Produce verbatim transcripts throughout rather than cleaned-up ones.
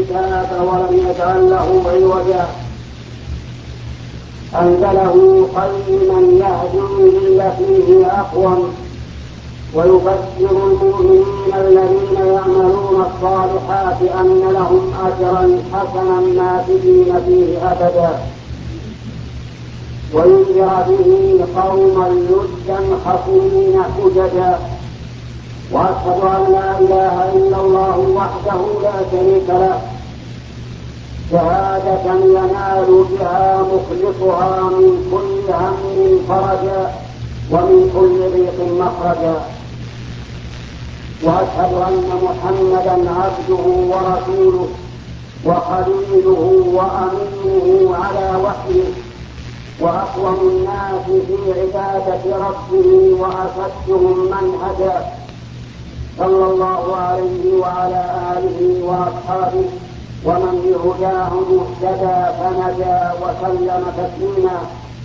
الكتاب ولم يجعل له عوجا أنزله قيما يهدي للتي هي أقوم ويبشر المؤمنين الذين يعملون الصالحات أن لهم أجرا حسنا ماكثين فيه أبدا وينذر به قوما لجا خصمين حججا وأشهد أن لا إله إلا الله وحده لا شريك له شهادة ينال بها مخلصها من كل هم فرجا ومن كل ضيق مخرجا وأشهد أن محمدا عبده ورسوله وخليله وأمينه على وحيه وأقوم الناس في عبادة ربه وأشدهم منهجا صلى الله عليه وعلى آله وأصحابه ومن بهداه مهتدى فنجا وسلم تسليما.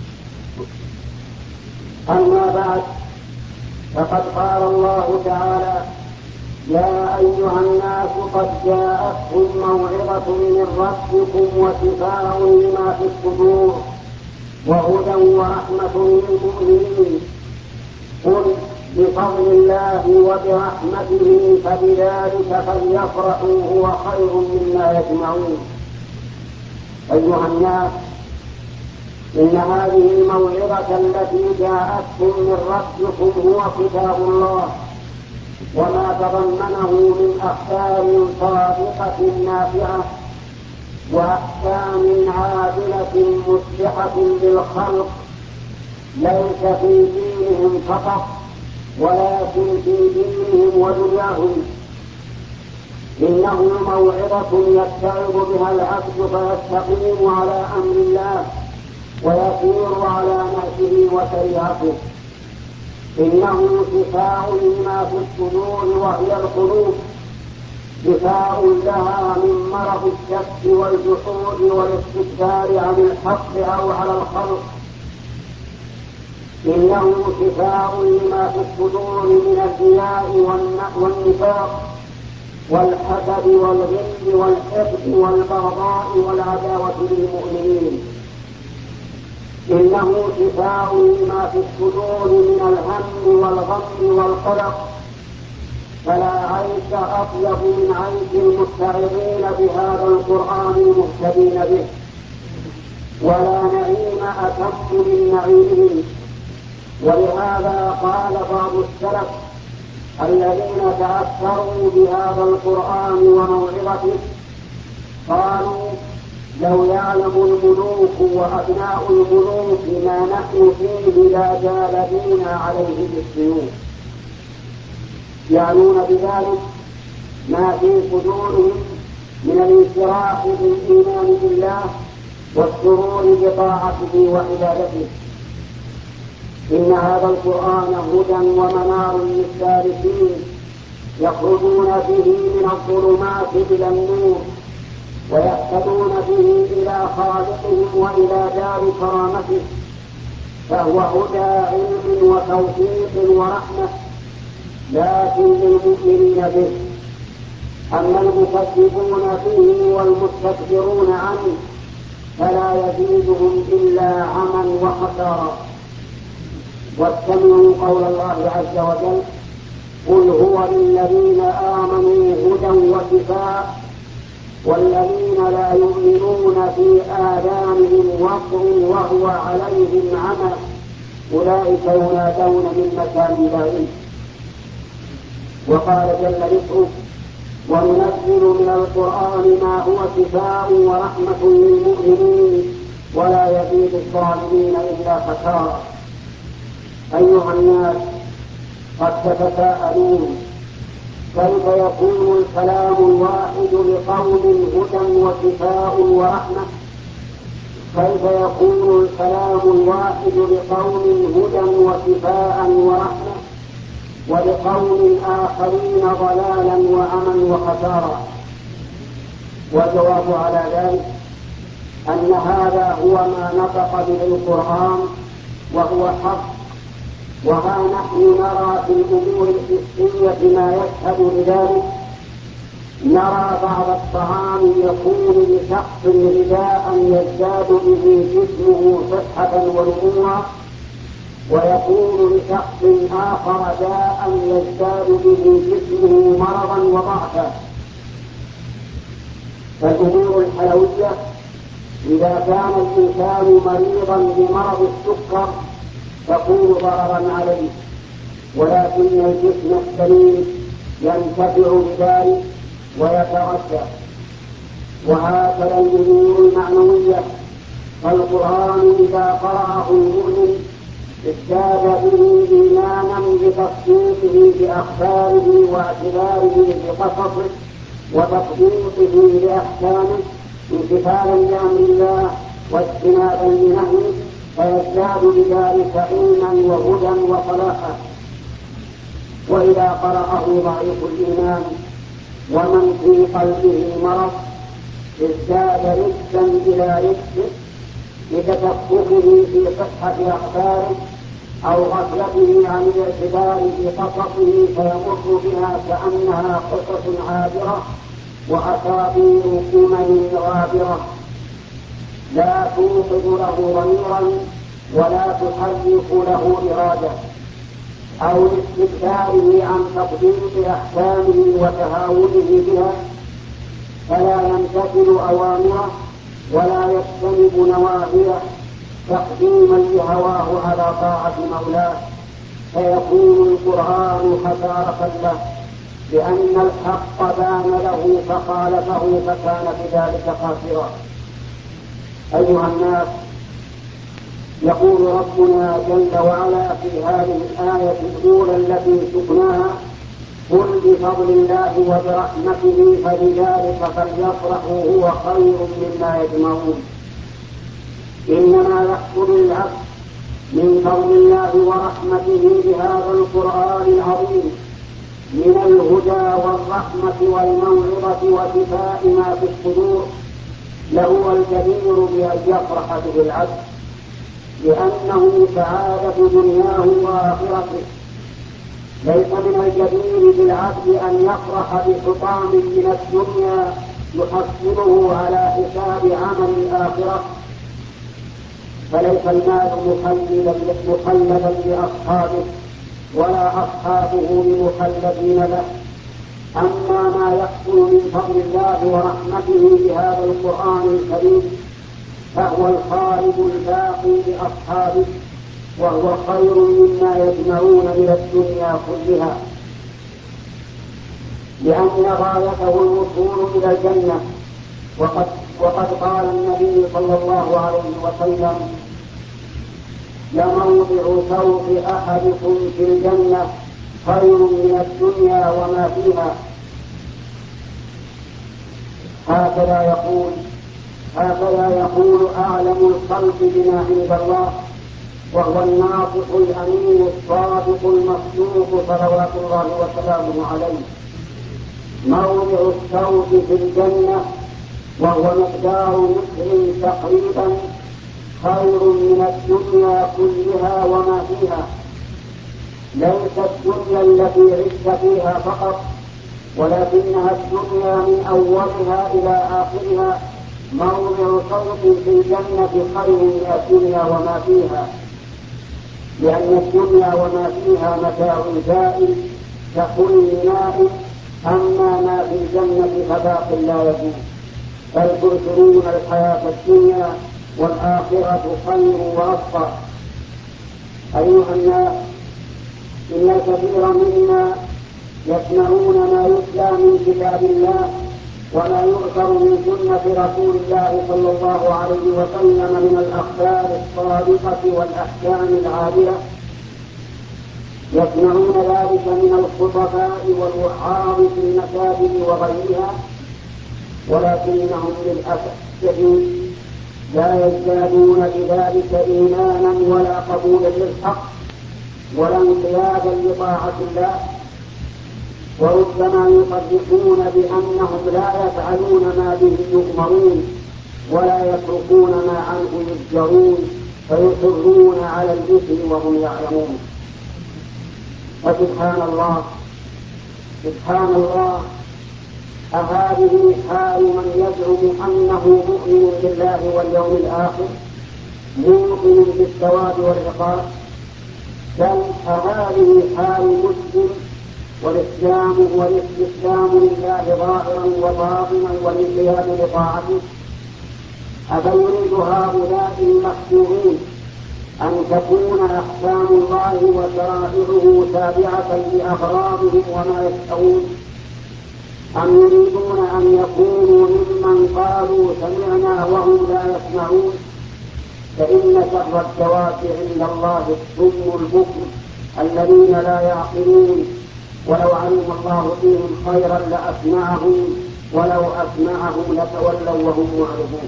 أما بعد، فقد قال الله تعالى: يا أيها الناس قد جاءتكم موعظة من ربكم وشفاء لما في الصدور وهدى ورحمة للمؤمنين. قل بفضل الله وبرحمته فبذلك فليفرحوا هو خير مما يجمعون. أيها الناس، إن هذه الموعظة التي جاءتكم من ربكم هو كتاب الله وما تضمنه من أخبار صادقة نافعة وأحكام عادلة مصلحة للخلق، ليس في دينهم فقط ولكن في دينهم ودنياهم. إنه موعظة يتعظ بها العبد فيستقيم على أمر الله ويسير على نهجه وشريعته. إنه شفاء لما في الصدور وهي القلوب، شفاء لها من مرض الشك والجحود والاستكبار عن الحق أو على الخلق. إنه شفاء لما في الصدور من الرياء والنفاق والحسد والغل والحقد والبغضاء والعداوة للمؤمنين. إنه شفاء لما في الصدور من الهم والغم والقلق، فلا عيش أطيب من عيش المستعظين بهذا القرآن المهتدين به، ولا نعيم أتم من نعيمه. ولهذا قال بعض السلف الذين تأثروا بهذا القرآن وموعظته، قالوا: لو يعلم الملوك وأبناء الملوك ما نحن فيه لا جالدونا عليه بالسيوف. يعنون بذلك ما في صدورهم من الانشراح بالإيمان بالله والسرور بطاعته وعبادته. إن هذا القرآن هدى ومنار للسالكين يخرجون به من الظلمات إلى النور ويهتدون به إلى خالقهم وإلى دار كرامته، فهو هدى علم وتوفيق ورحمة، لكن للمؤمنين به. أما المكذبون به والمستكبرون عنه فلا يزيدهم إلا عمى وخسارا. واتبعوا قول الله عز وجل: قل هو للذين آمنوا هدى وشفاء والذين لا يؤمنون في آذانهم وقر وهو عليهم عمى أولئك ينادون من مكان بعيد. وقال جل ذكره: وننزل من القرآن ما هو شفاء ورحمة للمؤمنين ولا يزيد الظالمين إلا خسارا. أيها الناس، قد تتساءلون: كيف يكون الكلام الواحد لقوم هدى وشفاء ورحمة؟ كيف يكون الكلام الواحد لقوم هدى وشفاء ورحمة ولقوم آخرين ضلالا وعمى وخسارا؟ والجواب على ذلك أن هذا هو ما نطق به القرآن وهو حق، وها نحن نرى في الأمور الحسية ما يشهد لذلك، نرى بعض الطعام يكون لشخص غذاء يزداد به جسمه صحة ونموا، ويكون لشخص آخر داء يزداد به جسمه مرضا وضعفا. فالأمور الحلوية إذا كان الإنسان مريضا بمرض السكر تكون ضررا عليه، ولكن الجسم السليم ينتفع بذلك ويترشح. وهكذا الأمور المعنوية، فالقرآن إذا قرأه المؤمن ازداد به إيمانا بتصديقه بأخباره واعتباره بقصصه وتطبيقه لأحكامه امتثالا لأمر الله واجتنابا لنهيه، فيزداد بذلك علما وهدى وصلاحا. وإذا قرأه ضعيف الإيمان ومن في قلبه مرض ازداد رجسا إلى رجس لتشككه في صحة أخباره أو غفلته عن الاعتبار بقصصه، فيمر بها كأنها قصص عابرة وأساطير أمم غابرة لا توقظ له ضميرا ولا تحرك له إرادة، أو لاستكثاره عن تطبيق أحكامه وتهاونه بها، فلا يمتثل أوامره ولا يجتنب نواهيه تقديما لهواه على طاعة مولاه، فيكون القرآن خسارة له، لأن الحق بان له فخالفه فكان بذلك خاسرا. أيها الناس، يقول ربنا جل وعلا في هذه الآية الأولى التي سقناها: قل بفضل الله وبرحمته فبذلك فليفرحوا هو خير مما يجمعون. إنما يحصل العبد من فضل الله ورحمته بهذا القرآن العظيم من الهدى والرحمة والموعظة وشفاء ما في الصدور لهو الجدير بأن يفرح به العبد، لأنه سعادة دنياه وآخرته. ليس من الجدير بالعبد أن يفرح بحطام من الدنيا يحصله على حساب عمل الآخرة، فليس المال مخلدا لأصحابه ولا أصحابه بمخلدين له. أما ما يحصل من فضل الله ورحمته بهذا القرآن الكريم فهو الخالد الباقي لأصحابه، وهو خير مما يجمعون من الدنيا كلها، لأن غايته الوصول إلى الجنة. وقد, وقد قال النبي صلى الله عليه وسلم: لموضع سوط أحدكم في الجنة خير من الدنيا وما فيها. هكذا يقول هكذا يقول أعلم الخلق بما عند الله، وهو الناطق الأمين الصادق المصدوق صلوات الله وسلامه عليه. موضع السوط في الجنة وهو مقدار متر تقريبا خير من الدنيا كلها وما فيها. ليس الدنيا التي عشت فيها فقط، ولكنها الدنيا من أولها إلى آخرها. موضع صوت في الجنة خير من الدنيا وما فيها، لأن الدنيا وما فيها متاع زائل ككل ماء، أما ما في الجنة فباق لا يزول، بل تؤثرون الحياة الدنيا والآخرة خير وأبقى. أيها الناس، إن الكثير منا يسمعون ما يتلى من كتاب الله وما يؤثر من سنة رسول الله صلى الله عليه وسلم من الأخبار الصادقة والأحكام العادلة، يسمعون ذلك من الخطباء والوعاظ في المساجد وغيرها، ولكنهم للأسف الشديد لا يزدادون بذلك إيمانا ولا قبولا للحق ولا انقيادا لطاعة الله، وربما يصدقون بأنهم لا يفعلون ما به يؤمرون ولا يتركون ما عنه يزجرون، فيصرون على الإثم وهم يعلمون. فسبحان الله سبحان الله أهذه حال من يزعم أنه مؤمن بالله واليوم الآخر موقن بالثواب والعقاب؟ بل أهذه حال مسلم والإسلام والاستسلام لله ظاهرا وباطنا والانقياد لطاعته؟ أفيريد هؤلاء المحسوبين أن تكون أحكام الله وشرائعه تابعة لأغراضهم وما يشتهون، أم يريدون أن يكونوا ممن قالوا سمعنا وهم لا يسمعون؟ فإن شر الدواب عند الله الصم البكم الذين لا يعقلون، ولو علم الله فيهم خيرا لأسمعهم ولو أسمعهم لتولوا وهم معرضون.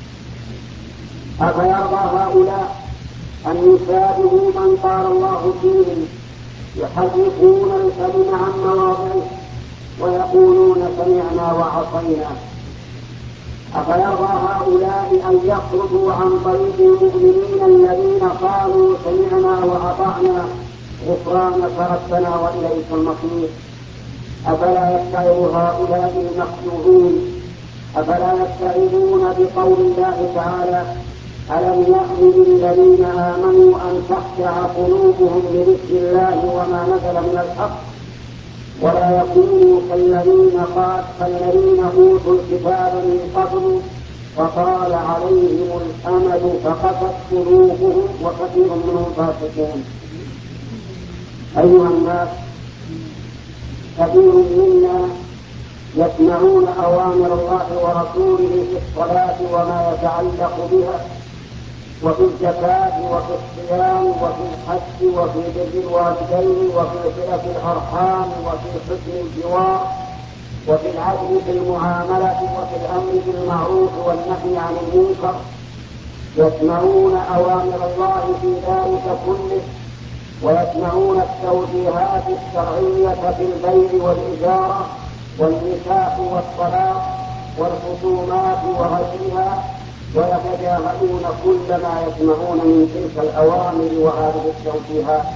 أفيرضى هؤلاء أن يشابهوا من قال الله فيهم يحرفون الكلم عن مواضعه ويقولون سمعنا وعصينا؟ أفيرضى هؤلاء أن يخرجوا عن طريق المؤمنين الذين قالوا سمعنا وأطعنا غفرانك ربنا وإليك المصير؟ أفلا يتعظ هؤلاء المخلوعون؟ أفلا يتعظون بقول الله تعالى ألم يأن للذين آمنوا أن تخشع قلوبهم لذكر الله وما نزل من الحق ولا يكونوا كالذين قال كالذين أوتوا الكتاب من قبل فطال عليهم الأمد فقست قلوبهم وكثير منهم فاسقون. أيها الناس، كثير منا يسمعون أوامر الله ورسوله في الصلاة وما يتعلق بها وفي الزكاة وفي الصيام وفي الحج وفي بر الوالدين وفي صلة الأرحام وفي حسن الجوار وفي العدل في المعاملة وفي الأمر بالمعروف والنهي عن المنكر. يسمعون أوامر الله في ذلك كله ويسمعون التوجيهات الشرعية في البيع والإجارة والنكاح والطلاق والخصومات وغيرها، ويتجاهلون كل ما يسمعون من تلك الأوامر وهذه التوجيهات،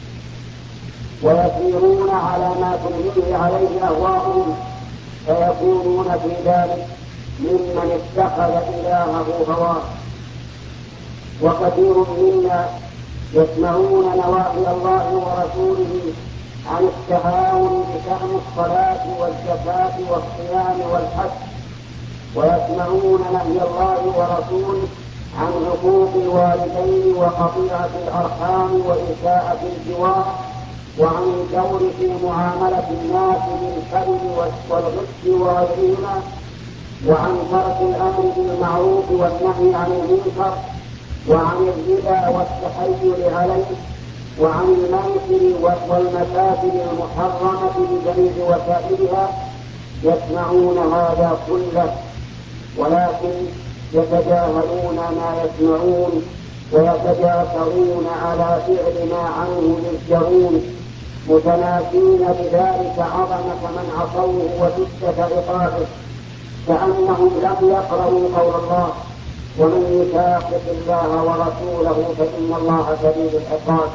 ويسيرون على ما تلهيه عليه أهواؤهم، فيكونون في ذلك ممن اتخذ إلهه هواه. وكثير منا يسمعون نواهي الله ورسوله عن التهاون بشأن الصلاة والزكاة والصيام والحج، ويسمعون نهي الله ورسوله عن حقوق الوالدين وقطيعة الأرحام وإساءة الجوار وعن الجور في معاملة الناس بالكذب والغش وغيرهما، وعن ترك الأمر بالمعروف والنهي عن المنكر، وعن الربا والتحيل عليه، وعن الميسر والمفاسد المحرمة بجميع وسائلها. يسمعون هذا كله ولكن يتجاهلون ما يسمعون ويتجاسرون على فعل ما عنه يزجرون، متناسين بذلك عظمة من عصوه وشدة عقابه، كأنهم لم يقرأوا قول الله ومن يشاقق الله ورسوله فإن الله شديد العقاب،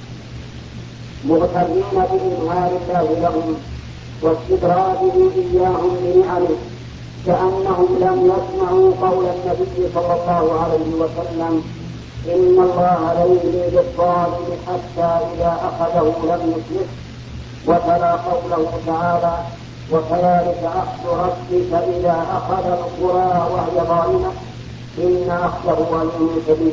مغترين بإمهال الله لهم واستدراجه إياهم بنعمه، كأنهم لم يسمعوا قول النبي صلى الله عليه وسلم إن الله لا يملي بالظالم حتى إذا أخذه لم يفلته، وتلا قوله تعالى وكذلك أخذ ربك إذا أخذ القرى وهي ظالمة إن أخذه أليم شديد.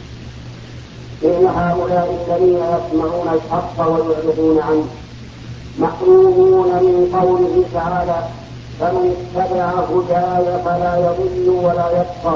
إن هؤلاء الذين يسمعون الحق ويعرضون عنه محرومون من قوله تعالى فمن اتبع هداي فلا يضل ولا يشقى،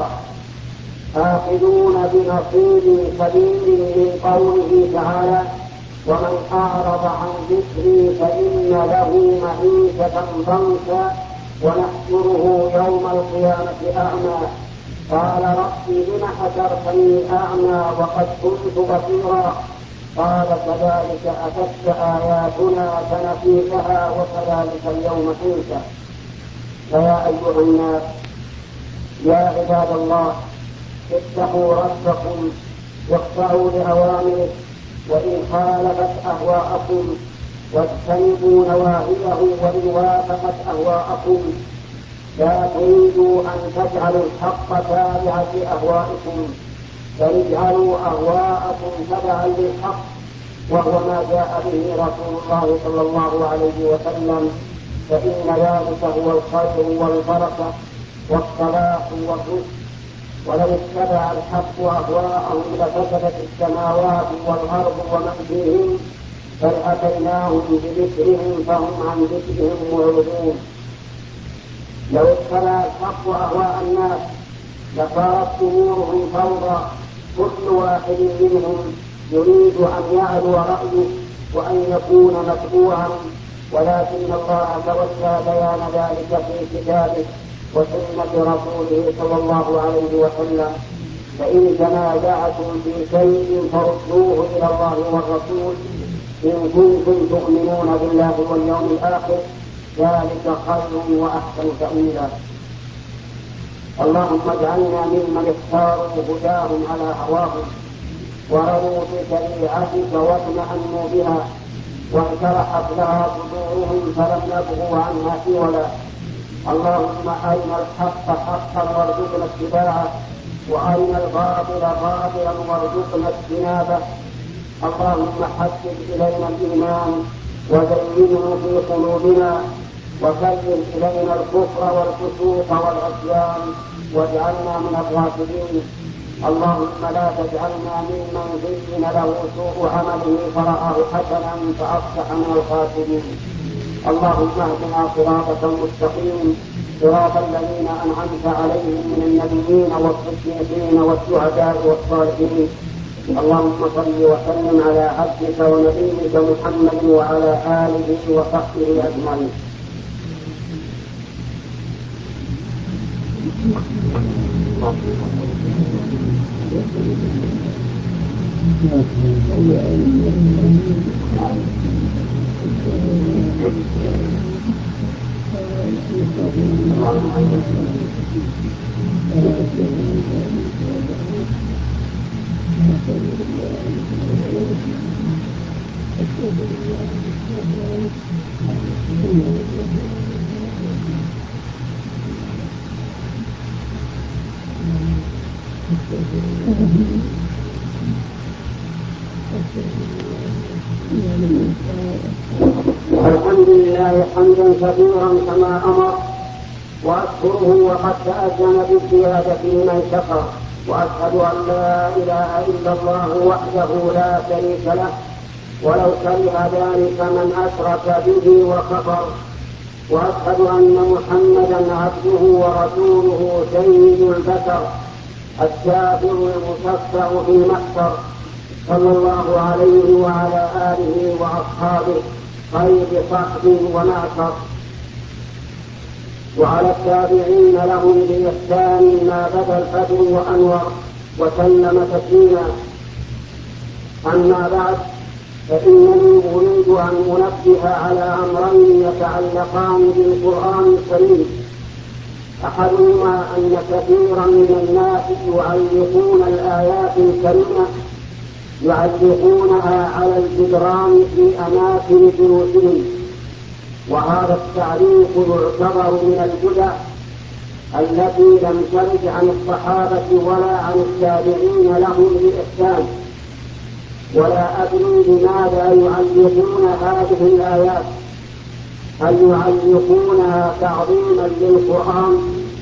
آخذون بنصيب كبير من قوله تعالى ومن أعرض عن ذكري فإن له معيشة ضنكا ونحشره يوم القيامة أعمى قال ربي لم حشرتني أعمى وقد كنت بصيرا قال كذلك أتتك آياتنا فنسيتها وكذلك اليوم تنسى. فيا أيها الناس، يا عباد الله، اتقوا ربكم واخضعوا لأوامره وإن خالفت أهواءكم، واجتنبوا نواهيه وإن وافقت أهواءكم، لا تريدوا أن تجعلوا الحق تابعا لأهوائكم، بل اجعلوا أهواءكم تبعا للحق، وهو ما جاء به رسول الله صلى الله عليه وسلم، فإن ذلك هو الخير والبركة والصلاح والرشد. ولو اتبع الحق أهواءهم لفسدت السماوات والأرض ومن فيهن، بل أتيناهم بذكرهم فهم عن ذكرهم معرضون. لو اتبع الحق أهواء الناس لصارت أمورهم فوضى، كل واحد منهم يريد أن يعلو رأيه وأن يكون متبوعا، ولكن الله تولى بيان ذلك في كتابه وسنة رسوله صلى الله عليه وسلم. فإن تنازعتم في شيء فردوه إلى الله والرسول إن كنتم تؤمنون بالله واليوم الآخر، ذلك خير وأحسن تأويلا. اللهم اجعلنا ممن اختاروا هداهم على هواهم ورضوا بشريعتك واطمأنوا بها، وانشرحت لها صدورهم فلم يبغوا عنها حولا. اللهم أرنا الحق حقا وارزقنا اتباعه، وأرنا الباطل باطلا وارزقنا اجتنابه. اللهم حبب إلينا الإيمان وزينه في قلوبنا، وكره إلينا الكفر والفسوق والعصيان واجعلنا من الراشدين. اللهم لا تجعلنا ممن زين له سوء عمله فرآه حسنا فأصبح من الخاسرين. اللهم اهدنا صراطك المستقيم، صراط الذين أنعمت عليهم من النبيين والصديقين والشهداء والصالحين. اللهم صل وسلم على عبدك ونبيك محمد وعلى آله وصحبه أجمعين. الحمد لله حمدا كثيرا كما أمر، وأشكره وقد تأذن بالزيادة لمن شكر، وأشهد أن لا إله إلا الله وحده لا شريك له، ولو كره ذلك من أشرك به وكفر. وأشهد أن محمدا عبده ورسوله سيد البشر الشافع المشفع في المحشر، صلى الله عليه وعلى آله وأصحابه خير صحب ومعشر، وعلى التابعين لهم بإحسان ما بدا الفجر وأنور وسلم تسليما. أما بعد، فإنني أريد أن أنبه على أمرين يتعلقان بالقرآن الكريم. أحدهما أن كثيرا من الناس يعلقون الآيات الكريمة يعلقونها على الجدران في أماكن جلوسهم، وهذا التعليق يعتبر من البدع التي لم ترد عن الصحابة ولا عن التابعين لهم بإحسان. ولا أدري لماذا يعلقون هذه الآيات، هل يعلقونها تعظيما للقرآن؟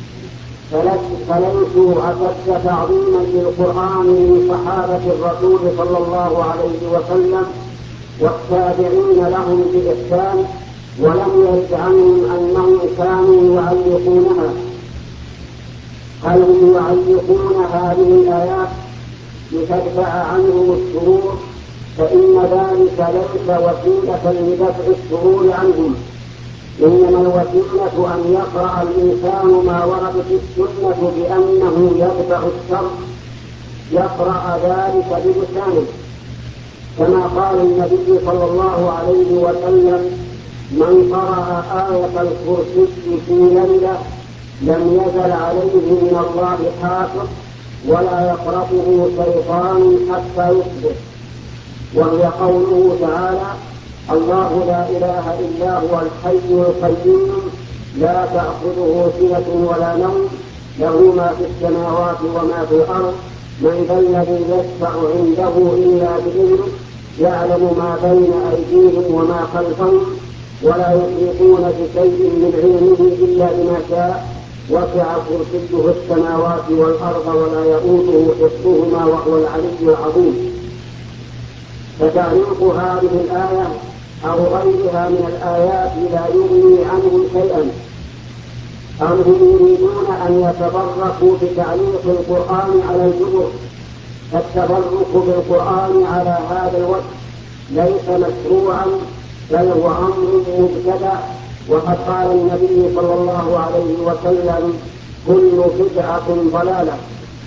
فليسوا أشد تعظيما للقرآن من صحابة الرسول صلى الله عليه وسلم والتابعين لهم بإحسان، ولم يرد عنهم أنهم كانوا يعلقونها. هل هم يعلقون هذه الآيات لتدفع عنهم الشرور؟ فإن ذلك ليس وسيلة لدفع الشرور عنهم، إنما الوسيلة أن يقرأ الإنسان ما ورد في السنة بأنه يدفع الشر، يقرأ ذلك بلسانه، كما قال النبي صلى الله عليه وسلم: من قرأ آية الكرسي في ليلة لم يزل عليه من الله حافظ ولا يقربه شيطان حتى يصبح. وهي قوله تعالى: الله لا إله إلا هو الحي القيوم لا تأخذه سنة ولا نوم، له ما في السماوات وما في الأرض، من ذا الذي يشفع عنده إلا بإذنه، يعلم ما بين أيديهم وما خلفهم، ولا يحيطون بشيء من علمه إلا بما شاء، وسع كرسيه السماوات والأرض ولا يؤوده حفظهما وهو العلي العظيم. فتعليق هذه الآية أو غيرها من الآيات لا يغني عنهم شيئا. أم هم يريدون أن يتبركوا بتعليق القرآن على الجبر؟ فالتبرك بالقرآن على هذا الوجه ليس مشروعا، بل هو أمر مبتدع، وقد قال النبي صلى الله عليه وسلم: كل بدعة ضلالة.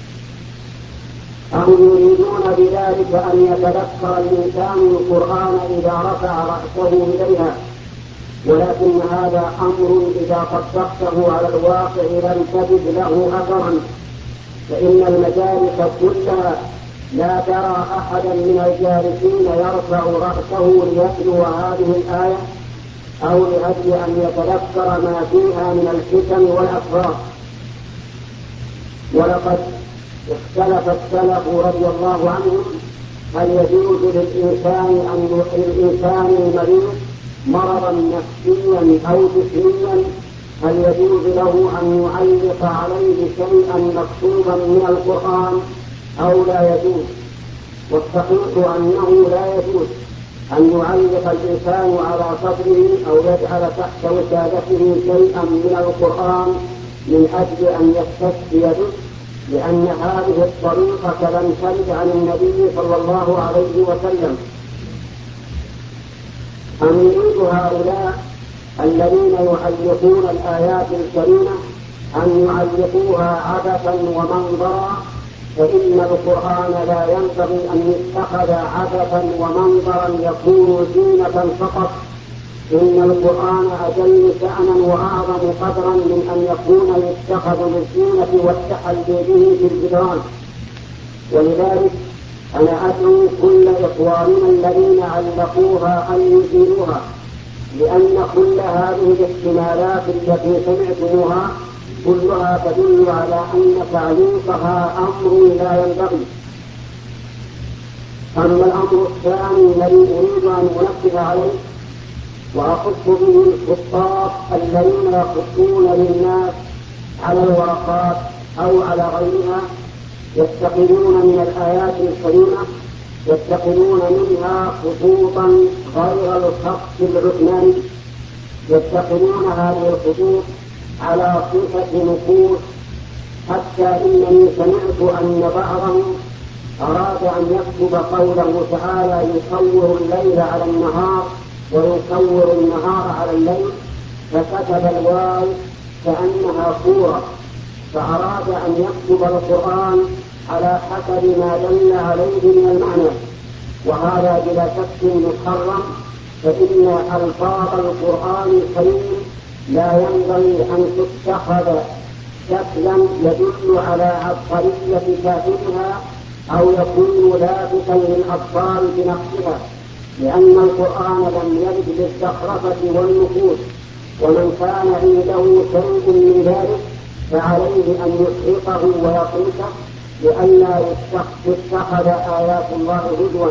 أم يريدون بذلك أن يتذكر الإنسان القرآن إذا رفع رأسه إليها، ولكن هذا أمر إذا طبقته على الواقع لم تجد له أثرا، فإن المجالس كلها لا ترى أحدا من الجالسين يرفع رأسه ليتلو هذه الآية أو لأجل أن يتذكر ما فيها من الحكم والأسرار. ولقد اختلف السلف رضي الله عنهم هل يجوز للإنسان أن الإنسان المريض مرضا نفسيا أو جسميا هل يجوز له أن يعلق عليه شيئا مكتوبا من القرآن أو لا يجوز؟ والصحيح أنه لا يجوز أن يعلق الإنسان على صدره أو يجعل تحت وسادته شيئا من القرآن من أجل أن يستشفي به، لأن هذه الطريقة لم ترد عن النبي صلى الله عليه وسلم. أم يريد هؤلاء الذين يعلقون الآيات الكريمة أن يعلقوها عبثا ومنظرا؟ فإن القرآن لا ينبغي أن يتخذ عبثا ومنظرا يكون زينة فقط، إن القرآن أجل شأنا وأعظم قدرا من أن يكون يتخذ للزينة والتحلي به في الجدران. ولذلك أنا أدعو كل إخواننا الذين علقوها أن يزيلوها، لأن كل هذه الاحتمالات التي سمعتموها كلها تدل على أن تعليقها أمر لا ينبغي. أما الأمر الثاني الذي أريد أن أنبه عليه وأخص به الخطاب الذين يخطون للناس على الورقات أو على غيرها، يتخذون من الآيات الكريمة يتخذون منها خطوطا غير الخط العثماني، يتخذون هذه الخطوط على صفة نقوش، حتى إنني سمعت أن بعضهم أراد أن يكتب قوله تعالى: يصور الليل على النهار ويصور النهار على الليل، فكتب الواو كأنها صورة، فأراد أن يكتب القرآن على حسب ما دل عليه من المعنى، وهذا بلا شك محرم، فإن ألفاظ القرآن الكريم لا ينبغي أن تتخذ شكلا يدل على عبقرية كاتبها أو يكون لافتا للأطفال بنقصها، لأن القرآن لم يرد بالزخرفة والنفوس، ومن كان عنده شيء من ذلك فعليه أن يحرقه ويطلقه لئلا يتخذ آيات الله هزوا.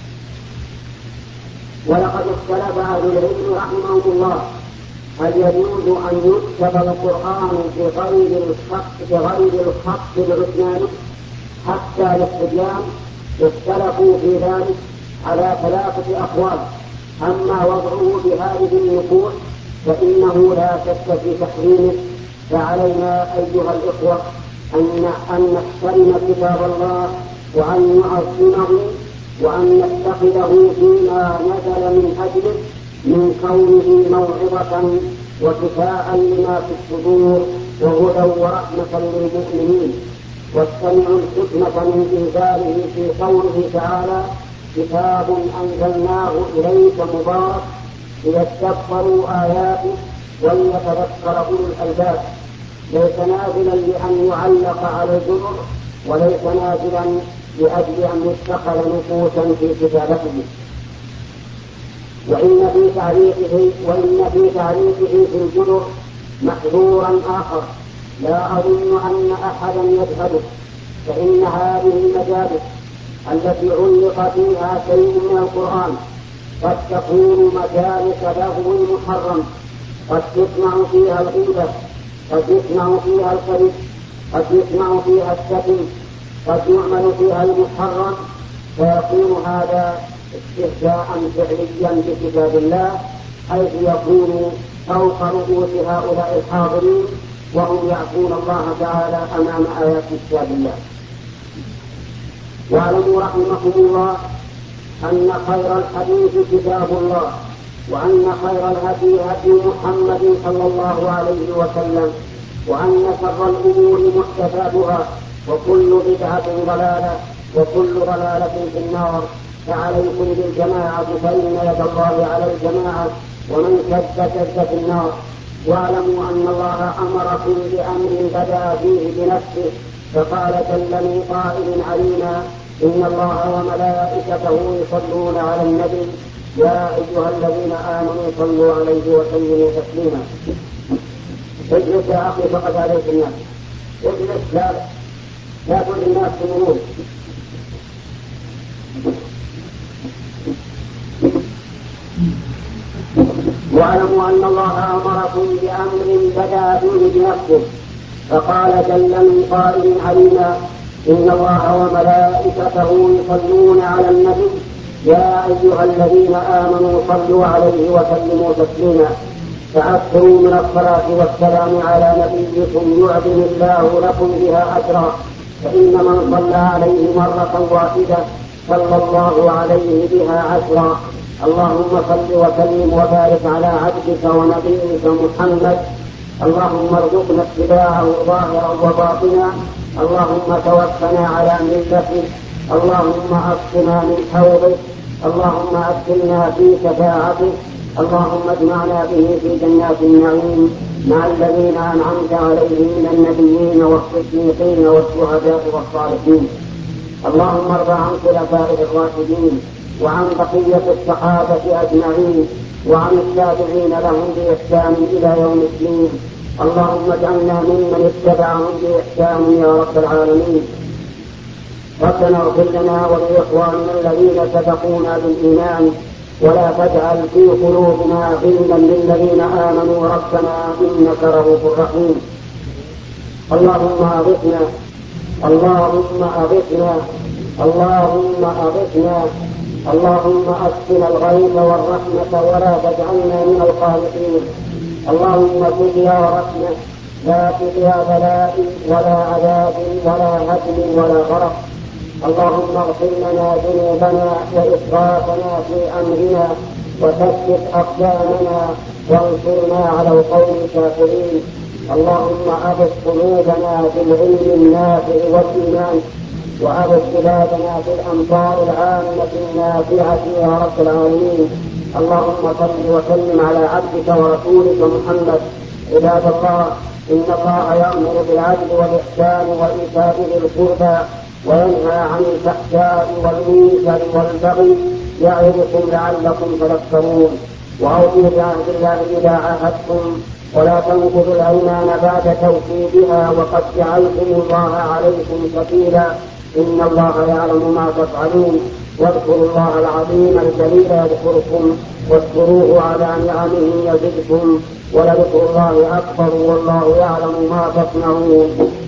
ولقد اختلف أهل العلم رحمهم الله هل يجوز أن يكتب القرآن بغير الخط بغير الخط العثماني حتى للصبيان؟ اختلفوا في ذلك على ثلاثة أقوال. أما وضعه بهذه النقوش فإنه لا شك في تحريمه، فعلينا أيها الإخوة أن أن نحترم كتاب الله وأن نعظمه وأن نتخذه فيما نزل من أجله من كونه موعظة وشفاء لما في الصدور وهدى ورحمة للمؤمنين. واستمعوا الحكمة من إنزاله في قوله تعالى: كتاب أنزلناه إليك مبارك ليتدبروا آياته وليتذكر أولو الألباب. ليس نازلا لأن يعلق على الجبر، وليس نازلا لأجل أن يتخذ نفوسا في كتابته. وإن في تعليقه وإن في تعليقه في الجبر محذورا آخر لا أظن أن أحدا يجهله، فإن هذه المجالس التي علق فيها شيء من القرآن قد تكون مجالس لهو محرم، قد يسمع فيها الغيبة، قد يسمع فيها الكذب، قد يسمع فيها الشتم، قد يعمل فيها المحرم، فيكون هذا استهزاء فعليا بكتاب الله، حيث يكون فوق رؤوس هؤلاء الحاضرين وهم يعصون الله تعالى أمام آيات كتاب الله. واعلموا رحمكم الله أن خير الحديث كتاب الله، وأن خير الهدي هدي محمد صلى الله عليه وسلم، وأن شر الأمور محدثاتها، وكل بدعة ضلالة، وكل ضلالة في النار. فعليكم بالجماعة فإن يد الله على الجماعة، ومن شد شد في النار. واعلموا أن الله أمركم بأمر بدأ فيه بنفسه، فقال جل من قائل علينا إن الله وملائكته يصلون على النبي يا أيها الذين آمنوا صلوا عليه وسلموا تسليما. اجلس يا أخي فقد عليك الناس، اجلس، لا لا تقل الناس تمرون. واعلموا أن الله أمركم بأمر بدأ فيه بنفسه، فقال جل من قائل علينا إن الله وملائكته يصلون على النبي يا أيها الذين آمنوا صلوا عليه وسلموا تسليما. فأكثروا من الصلاة والسلام على نبيكم يعظم الله لكم بها أجرا، فإن من صلى عليه مرة واحدة صلى الله عليه بها عشرا. اللهم صل وسلم وبارك على عبدك ونبيك محمد. اللهم ارزقنا اتباعه ظاهرا وباطنا. اللهم توفنا على ملته. اللهم اسقنا من حوضك. اللهم ادخلنا في شفاعته. اللهم اجمعنا به في جنات النعيم مع الذين انعمت عليهم من النبيين والصديقين والشهداء والصالحين. اللهم ارض عن خلفائه الراشدين وعن بقية الصحابة أجمعين وعن التابعين لهم بإحسان إلى يوم الدين. اللهم اجعلنا ممن اتبعهم بإحسان يا رب العالمين. ربنا اغفر لنا ولإخواننا الذين سبقونا بالإيمان، ولا تجعل في قلوبنا غلا للذين آمنوا ربنا إنك رؤوف رحيم. اللهم أغثنا، اللهم أغثنا، اللهم أغثنا، اللهم أسقنا الغيث والرحمة ولا تجعلنا من القانطين. اللهم زد يا رحمة لا تزد يا بلاء ولا عذاب ولا هدم ولا غرق. اللهم اغفر لنا ذنوبنا وإسرافنا في أمرنا وثبت أقدامنا وانصرنا على القوم الكافرين. اللهم أبث قلوبنا بالعلم النافع والإيمان، وأبث بلادنا في الأمطار العامة النافعة يا رب العالمين. اللهم صل وسلم على عبدك ورسولك محمد. عباد الله، إن الله يأمر بالعدل والإحسان وإيتاء ذي القربى وينهى عن الفحشاء والمنكر والبغي يعظكم لعلكم تذكرون. وأوفوا بعهد الله إذا عاهدتم، ولا تنقضوا الأيمان بعد توكيدها وقد جعلتم الله عليكم كفيلا، إن الله يعلم ما تفعلون. واذكروا الله العظيم الجليل يذكركم، واشكروه على نعمه يزدكم، ولذكر الله أكبر والله يعلم ما تصنعون.